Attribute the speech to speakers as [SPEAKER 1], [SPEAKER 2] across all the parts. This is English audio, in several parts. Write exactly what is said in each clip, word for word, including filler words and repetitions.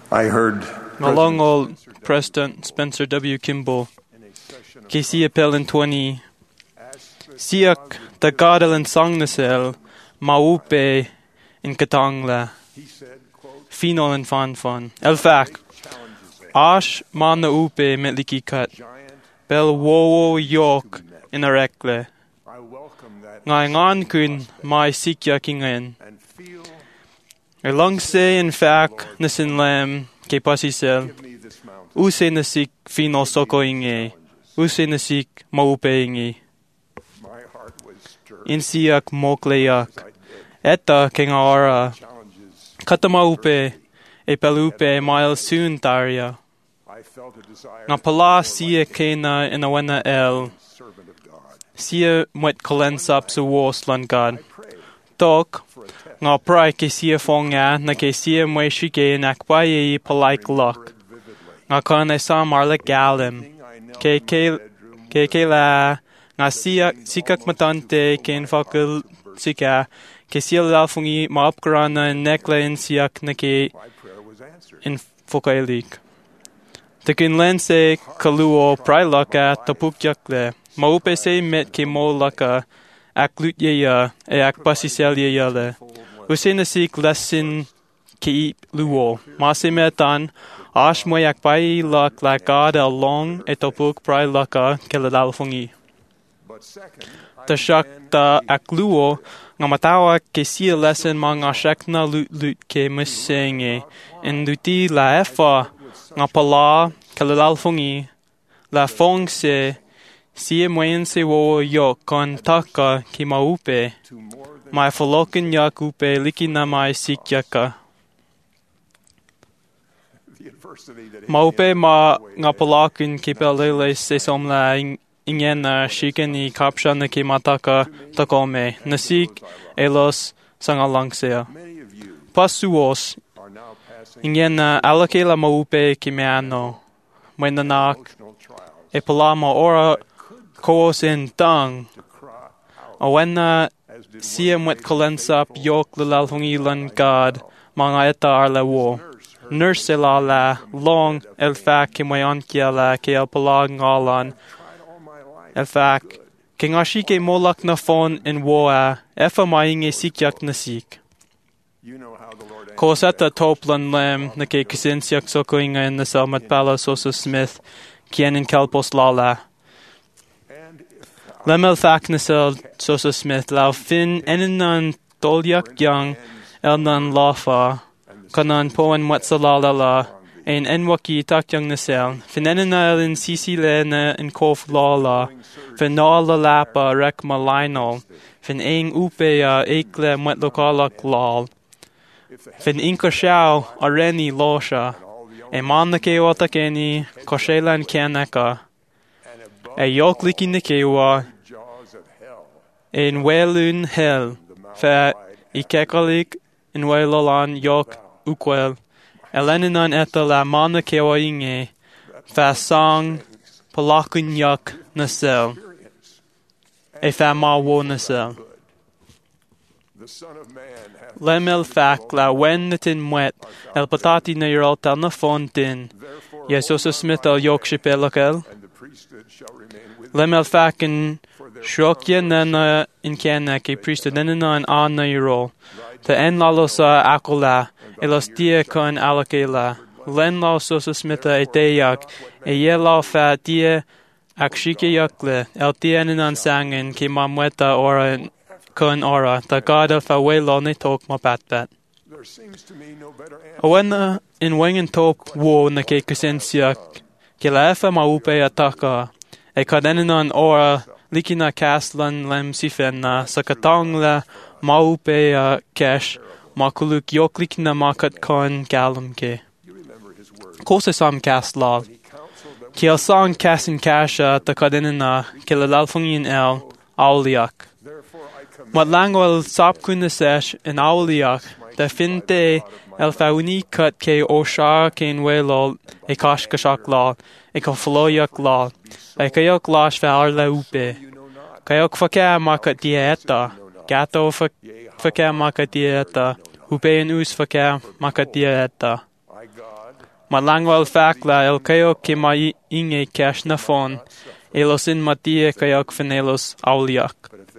[SPEAKER 1] I heard
[SPEAKER 2] along old President Spencer W. Kimball, K C appel in twenty, Siak the Gadal and Song Nasel, Maupe in Katangla, Finol and Fan Fan, Elfak, Ash Mana Upe Metliki Kat, Bel Wowo York in Arekle, Ngai Ngan Kun, my Sikya Kingain, Along say in fact, Nisin Lam, Ke Pasisel, Use Nasik Finol Soko Inge, Use Nasik Maupe Inge. Insiak Mokleyak, Etta Kingara, Katamaupe, Epelupe Mile Soon Daria. Napala Sia Kena in Awena El, Sia Mwet Kolensap Su Woslan God. Tok, Nga Prai Kesia Fonga, Na Kesia Mweshike, Nakwaye Palaik Luck. Nga Kone Sam Arlek Galim, Keke La. Nga siak sikak matante ken fakul sika ke sial lafungi maapkarana nekla in siak na ke in fokailik. Takin lense kaluo prailaka tapukjakle maupe se met ke mo laka aklutyeya e akpasiselyeya le. Usena sik lesson ke luo mase metan ash moyak pai lak la god along etopuk prailaka ke la lafungi. Tashak ta akluo nga matawa ke sia lesson mga shakna lut lut ke musenge in luti la efa nga pala kalalfungi la fong se sia moyen se wo yo kon taka ki maupe mai folokin yakupe liki na mai sikyaka maupe ma nga palakin ki pelele se somla Ingen na shiken I kapsha na ki mataka takome nasik elos sangalangsea. Pasuos ingen na alakela maupe ki meano. Menanak e palama ora koos in tang. Awena siya mwet kolensap yok lalhungilan god mga eta arla wo. Nurse la la long elfa ki mayankia la ki alpalag ngalan. In fact, King Ashike Molak na phone in Woa, Efa Maing e Sikyak na Sik. Koseta Toplan Lem, na ke Kisinsiak Sokoinga in the Selmat Pala Sosa Smith, Kien in Kelpos Lala. Lemel Thak Nasel Sosa Smith, Lau Fin Eninan Tolyak Young, Elnan Lafa, Kanan Poen Wetsalala. Ein enwaki takyang nasel, finenina in sisi lena in kof lala, fin nala lapa rek malainol, fin ein upea ekle mwet lokalak lal, fin inka shao areni losha, e manna kewa takeni, koshelan kianeka, e yokliki nikewa, in welun hel, fe ikekalik in welolan yok ukwel, Eleninan eta la mana kewa inge, fa sang palakun yak nasel, e fa ma wo nasel. Lemel fak la wen natin mwet, el patati na yeral tal na fontin, yesosa smith el yok shipelakel. Lemel fak in shrokya nana in kena ke priesta nana in an na yeral, ta en lalosa akola, elos dia kon alakela, len lao sosa smita e teyak, e ye lao fa dia akshike yakle, el tienen sangen ki mamweta ora kon ora, ta gada fa welo ne tok ma patpat. Awena in wengen tok wo na ke kusensiak, ki la efa maupe ataka, e kadenenan ora likina kaslan lem sifenna, sa katangla maupe a kesh, Makuluk yoklik na makat kon galam ke. Kose sam kas lal. Kiel sang kasin kasha ta kadenina kilalalfungin el auliak. Mat langwal sap kunasesh in auliak da finte el fauni kat ke osha ken welol e kashkashak lal e kofloyak lal e kayok lash fa arla upe. Kayok faka makat dieta. Gato faka makat dieta. Upein us faka makat dieta. Ma langwal fakla el kayo ke ma inge cash na phone. Elos in matia kayok finelos auliak.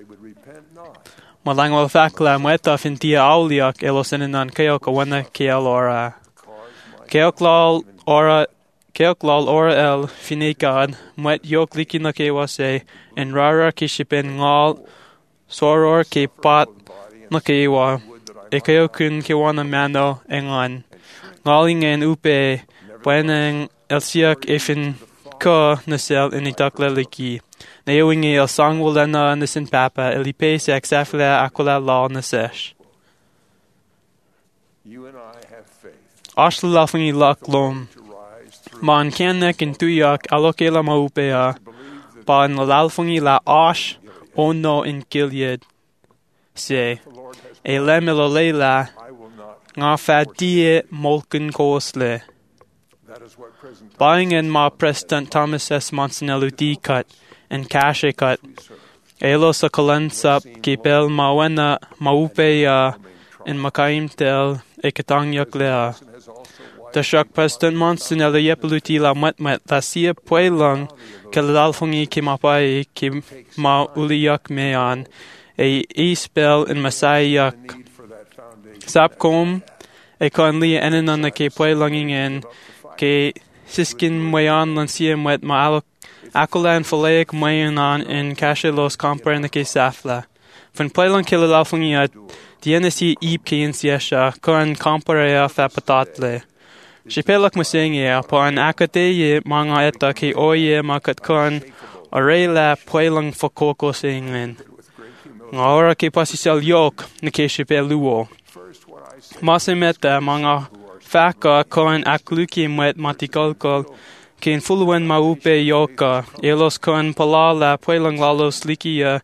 [SPEAKER 2] Ma langwal fakla mweta fintia auliak elos in an kayok awana kiel ora. Kayok lal ora Keok lal ora el finikad mwet yok liki na kewa se en rara kishipen ngal soror ke pat na kewa e kayo kun kewana mano engan ngaling en upe bueneng el siak efin ka nasel initakla liki na ewingi el sangwalena nasin papa el ipe se exafla akola la nasesh. Ashla lafungi lak lom Man kennek in tuyak alokela maupea, pa in lalfungi la ash ono in Gilead. Se, e lemelo leila, nga fadie molken kosle. Buying in ma President Thomas S. Monsanello D cut and Kashe cut. Elo sa kalansa kipel mawena maupea in makaim tel e katangyak lea. Tashak President Monsanello yepeluti la matmat la sia puelang ke lalfungi ki mapai ki ma uliyak mean e ispel in masayak. Sapkom e kon li enenana ke puelanging en ke siskin mayan lan sia met ma alok akolan falaik mayanan in kashe los compare na ke safla. Fan puelang ke lalfungi at dienesi ip ke in siesha kon compare a fa patatle. Shipelak masingia pa an akateye mga eta ki oye makat kon arela puelang fokoko singlen. Nga ora ki pasisel yok na ke shipeluo. Masimeta mga faka kon akluki met matikolkol kin fuluen maupe yoka elos kon palala puelang lalos likia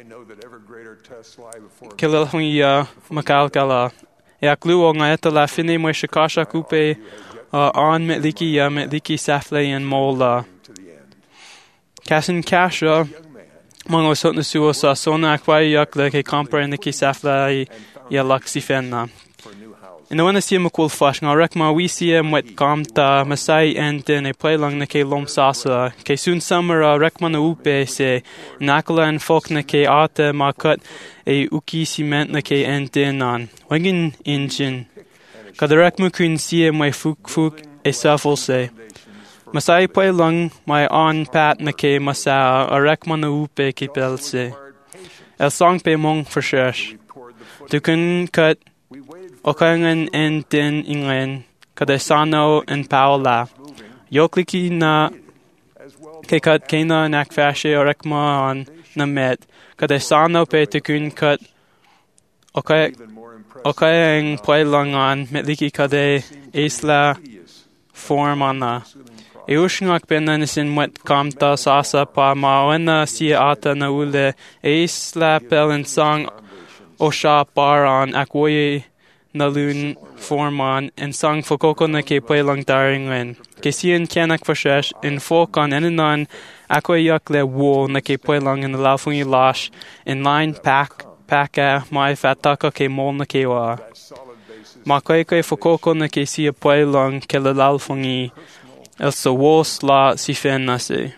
[SPEAKER 2] kilelhungia makalkala. E akluo nga eta la fine mo shikasha kupe Uh, on metliki ya metliki safle en mola. Kasin kasha mga sot na suo sa sona akwai yak le ke compare niki safle ya laksi fenna. Ina wana siya makul fash nga rek ma wi siya mwet kamta masai enten e play lang na ke lom sasa ke sun samara rek ma na upe se nakala en fok na ke ate ma kat e uki cement na ke enten an. Wangin engine. Kadarek mo kun siya may fuk-fuk e safol se. Masay pa'y lang may on-pat na ke masa arek man na upe ki pel se. El song pe mong forshesh. Dukun kat okangan en din inglen kada sano en paula. Yokliki na ke kat kena nakfashe arek ma on na met. Kada sano pe dukun kat okay Okay, ang puelangan metliki kade isla formana. Eushngak benanisin wet kamta sasa pa mawana si ata na ule isla pelen sang osha paran akwoye na lun forman en sang fokoko na ke puelang daringlen. Kesien kianak fashesh in fokan enanan akwoyak le wo na ke puelang in lafungi lash in line pack Paka mai fataka ke mol na kewa. Ma koi koi fokoko na ke siya puelang ke lalfungi el sa wos la si fen na se.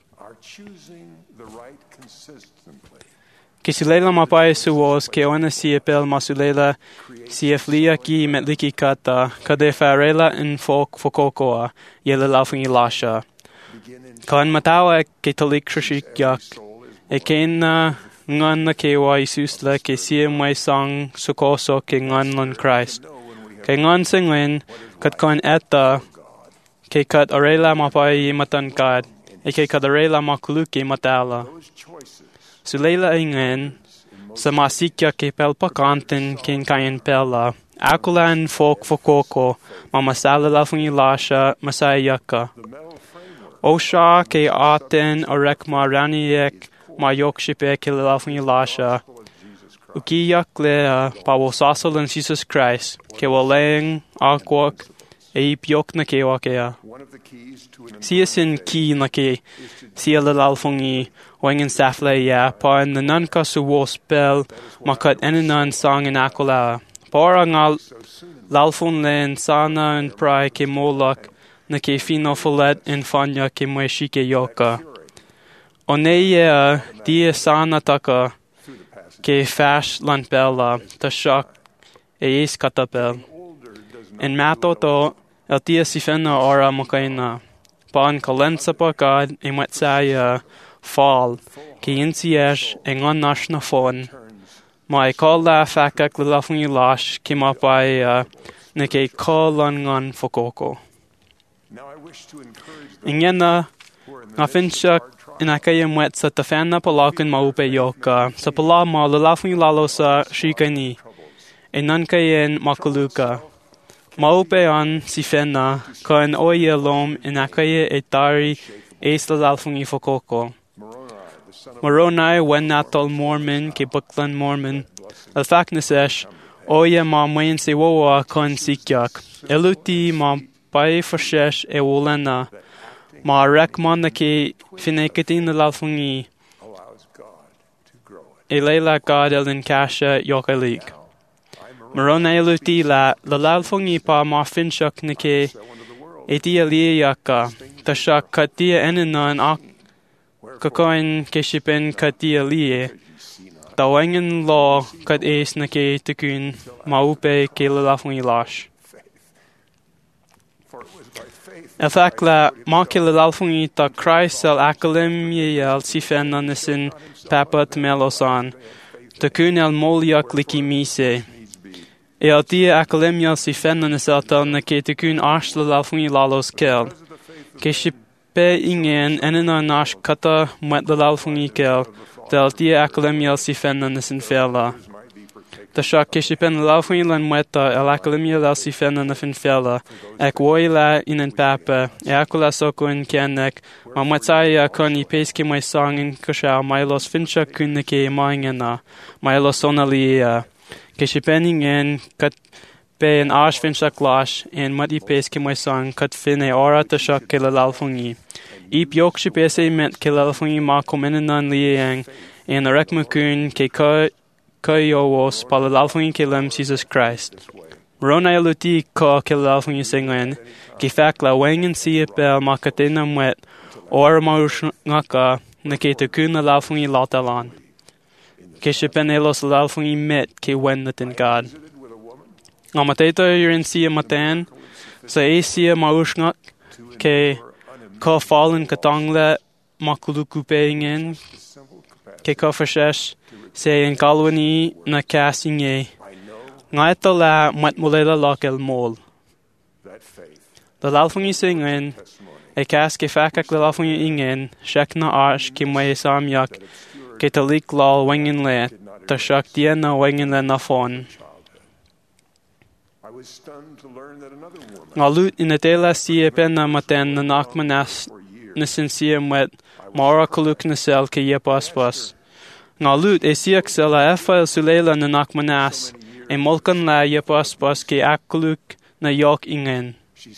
[SPEAKER 2] Kisilela mapai su wos ke ona siya pel masulela siya flia ki metliki kata kade farela in fok fokokoa ye lalfungi lasha. Kan matawa ke talik krishikyak e ken na ngan na kewa Isus la ke siya may sang sukoso ke ngan lon Christ. Ke ngan singlen kat kon eta ke kat arela mapai matankad e ke kat arela makuluki matala. Sulela ingen sa masikya ke pelpakanten ken kayen pela. Akulan fok fokoko mamasala lafungi lasha masayaka. Osha ke aten arek maraniek ma yokshipe ke lafungi lasha. Uki yakle pa wosasol in Jesus Christ ke waleng akwak e piok na ke wakea. Siya sin ki na ke siya lalfungi wangin safle ya pa in the nanka su wospel makat enanan sang in akola. Para nga lalfon len sana and prai ke molak na ke fino folet in fanya ke mwe shike yoka. Onea dia sana taka ke fash lan bella ta shak e is katapel. En mato to el dia sifena ora mokaina. Pan kalensa pa God e matsaya fall ke insiash e ngon nash na phone. My call la fakak la lafung you lash came up by uh, na ke call on ngon fokoko. Ingena na finchak inakaya mwet sa tafana palakan maupe yoka sa pala ma la lafung lalo sa shikani e nan kayen makuluka. Maupe an si fena ka an oye lom inakaya e tari es la lafung i fokoko. Moroni wen natol Mormon ke buklan Mormon. Al faknesesh oye ma mwen se woa kon sikyak. Eluti ma pai forshesh e wolena. Ma rek man na ke finekatin na lalfungi. E leila God elin kasha yokalik. Moroni eluti la la lalfungi pa ma finshak na ke e dia liyaka. Tashak katia enenan ak kakoin keshipen katia liye. Tawangan law kat es na ke tukun maupe ke lalafung ilash. Efakla ma ke lalafung ta Christ al akalim yel sifen nanisin papat melosan. Tukun el moliak liki mise. E al dia akalim yel sifen nanisatal na ke tukun ash lalafung ilalos kel. Keshipe ingen enena nash kata mwet lalafung ikel. Del dia akalimia si fenna nisin fela. Ta sha kishipen lafwin lan mweta el akalimia la si fenna na fin fela. Ek woi la inen papa. E akula soko in kenek. Ma mwetaya kon i peski mai sangin kusha mailos fincha kunnike maingena. Mailos sonalia. Kishipen ingen kat be en ash fincha klash. En mat i peski mai sang kat fin e ora ta sha kila lalfungi. Ip yok shipese met ke lalfungi ma komenan liang en rekmukun ke ka kayos pala lalfungi ke lem Jesus Christ. Rona eluti ka ke lalfungi singen ke fak la wengen si pel makatena met or maush ngaka na ke tukun lalfungi latalan. Ke shipenelos lalfungi met ke wennatin God. Ngamateta yurin si matan sa asia maush ngak ke ka fallen katangla makulukupeingen ke ka fashesh se en kalwani na castinge ngaita la mat mulela lakel mol the lalfungi singen e kas ke fakak la lalfungi ingen shakna ash ke mai samyak ke talik lal wengen le ta shak diena wengen le na fon Ngalut in atela sie penna maten na nakmanas na sincere met mara kuluk na sel ke yepaspas. Ngalut e siak sela efa sulela na nakmanas e molkan la yepaspas ke akuluk na yok ingen.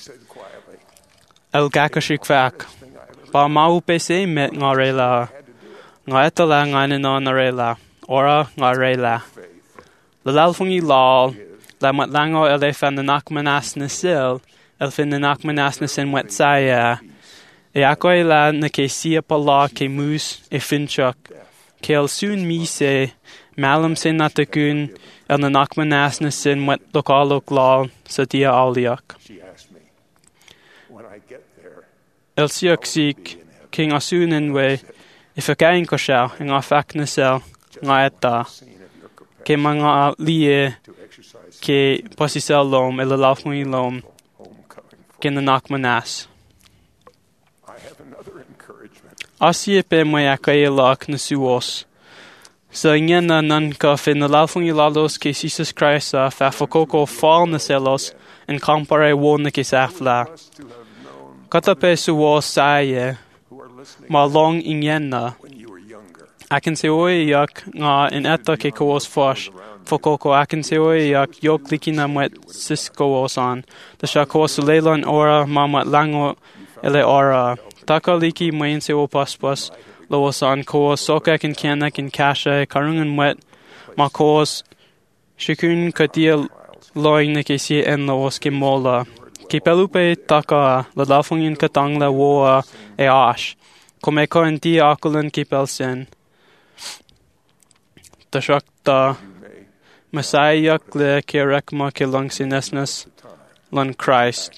[SPEAKER 2] El gakashik fak. Pa mau pese met ngarela. Nga etala nganina narela. Ora ngarela. Lalalfungi lal. La mat lango el efan na nakmanas na sil, el fin na nakmanas na sin wet saya. E ako la na ke siya pala ke mus e finchak. Ke el soon mi se, malam sin natakun, el na nakmanas na sin wet lokalok la sa dia aliak. El siyak sik, ke nga sunin we, if a kain ko siya, nga fak na sel, nga eta. Ke mga liye, ke posisel lom e lalafmui lom ke na nakmanas. Asie pe mai akaya lak na suos. Sa ingen na nan ka fin na lalafmui lalos ke Jesus Christ a fa fokoko fall na selos en kampare won na ke safla. Kata pe suos saye ma long ingen na. Akin se oi yak nga in etta ke koos fosh. Fokoko akin se oi yak yok likina mwet sisko osan. Ta sha koos leilan ora mamat lango ele ora. Taka liki mwen se o paspas. Lo osan koos soka kin kianak in kasha karungan mwet. Ma koos shikun katia loing na ke si en los ke mola. Ke pelupe taka la lafungin katang la woa e ash. Come ko en di akulan ke pelsen. Ta shakta Messiah le ke rekma ke langsinesnes lan Christ.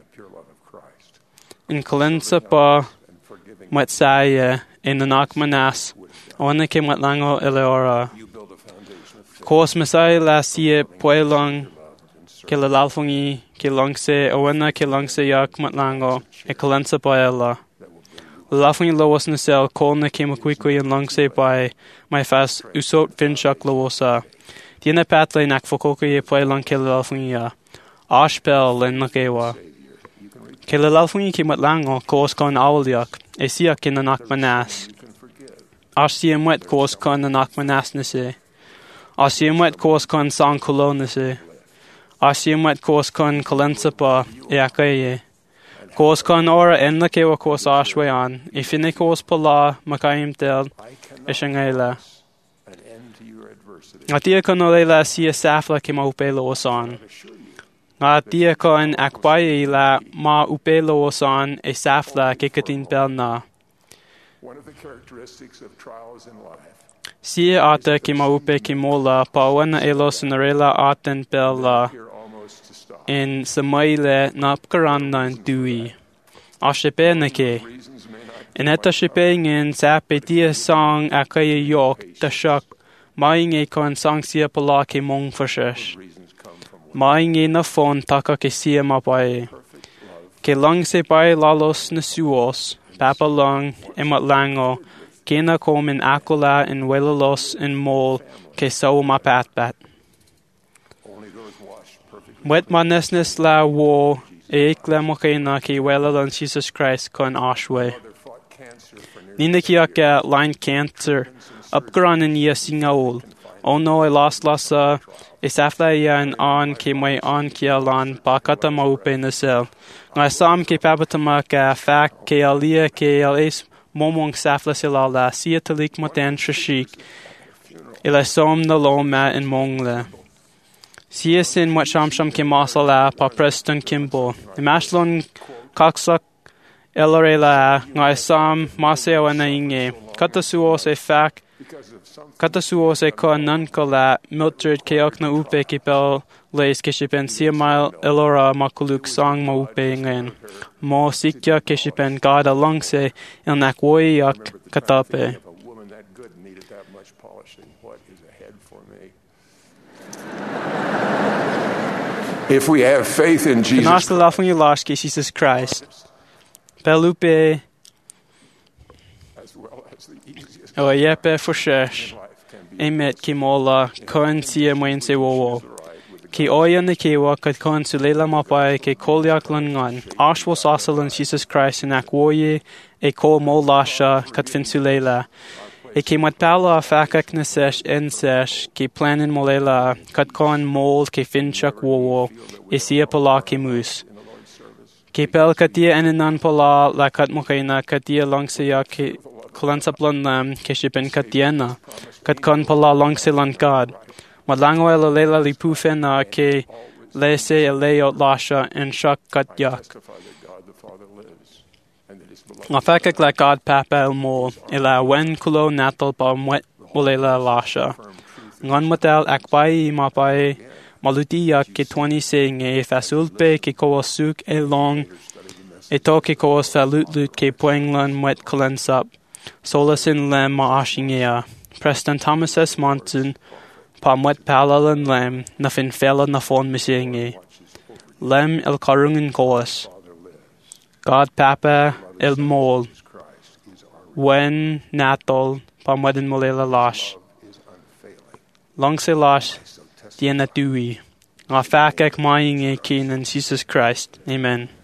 [SPEAKER 2] In kalensa pa Messiah in the nakmanas. Ona ke matlango eleora. Kos Messiah la sie poelong ke la lalfungi ke longse ona ke longse yak matlango e kalensa paella. Lalfungi lowas na sel kolna ke makwikwi in longse by my fast usot finchak lowosa. Tiene patle nak fokoke ye poelong ke lalfungi ya. Ashpel len nakewa. Ke la lalfungi ke matlango kos kon awliak e siak in the nakmanas. Asiemet kos kon the nakmanas nese. Asiemet kos kon sang kolonese. Asiemet kos kon kalensapa e akaye. Kos kon ora en la kewa kos ashwean. E fine kos pala makayim tel ishangela. Atia kon olela siya safla ke maupelo osan. Atia kon akbaye la ma upelo osan e safla ke katin pelna.
[SPEAKER 1] One of the characteristics of trials in life
[SPEAKER 2] Si ata ki maupe ki mola pa wana elos narela aten pela
[SPEAKER 1] here almost to stop.
[SPEAKER 2] in samaile napkaranda en dui. Ashepe nake.
[SPEAKER 1] Reasons may not
[SPEAKER 2] In eta shepe ngin sape tia song akaya yok tashak maing e kon song sia pala ke mong fashesh.
[SPEAKER 1] reasons come from
[SPEAKER 2] Maing e na phone taka ke sia mapae.
[SPEAKER 1] perfect love.
[SPEAKER 2] Ke lang se pai lalos na suos, papa lang emat lango, kena kom in akola in welalos in mol ke sau mapatbat.
[SPEAKER 1] Only those washed perfectly
[SPEAKER 2] Wet manesnes la wo e ekle mokena ke welalon Jesus Christ kon ashwe.
[SPEAKER 1] mother fought cancer for nearly
[SPEAKER 2] Nina kiaka line cancer, upgran in yesingaul. Oh no, I lost lasa. Isafla yan on ke may on kialan bakata maupe nasel. Nga sam ke papatama ka fak ke alia ke alis momong safla silala siya talik moten shashik. Ila som na loma in mongle. Siya sin wat sham sham ke masala pa Preston Kimbo. Imashlon kaksak elorela nga sam maseo na inge. Katasuo se fak
[SPEAKER 1] because of some
[SPEAKER 2] Katasuo se ko nankala Mildred ke okna upe ke pel leis ke shipen siamail elora makuluk song mo upe ngayon. Mo sikya ke shipen gada longse il nakwoy yak katape.
[SPEAKER 1] a woman that good needed that much polishing. What is ahead for me? If we have faith in Jesus
[SPEAKER 2] Nasta lafung ilash ke Jesus Christ. Pelupe
[SPEAKER 1] as well as the easiest
[SPEAKER 2] o yepe foshesh.
[SPEAKER 1] life can be
[SPEAKER 2] Emet ki mola koen siya mwen se wowo.
[SPEAKER 1] right with the
[SPEAKER 2] Ki oya na kewa kat kon sulela mapai ke kolyak langan. Ashwo sasalan Jesus Christ in akwoye e ko molasha kat fin sulela. E ki matpala fakak na sesh en sesh ki planin molela kat kon mol ke finchak wowo e siya pala ki mus.
[SPEAKER 1] in the Lord's service.
[SPEAKER 2] Ki pel katia enanan pala la kat mukaina katia langsaya ki kalansaplan lam ke shipen katiena kat kon pala langsilan God. Malango ela lela lipufena ke lese eleo lasha en shak kat yak.
[SPEAKER 1] Testify that God the Father lives and that His beloved
[SPEAKER 2] Ngafakak la God papa el mo ela wen kulo natal pa mwet ulela lasha. Ngon motel akbai mapai maluti yak ke twenty sing e fasulpe ke kowasuk e long e to ke kowas falut lut ke poenglan mwet kolensap. Solasin lem maashingea. Preston Thomas S. Monson pa mwet palalan lem na fin fela na fon misinge. Lem el karungen kowas. God Papa el mol.
[SPEAKER 1] Christ is our
[SPEAKER 2] Wen natol pa mwedin molela lash.
[SPEAKER 1] is unfailing.
[SPEAKER 2] Long se lash diena dui. Nga fakek maing e kin in Jesus Christ. Amen.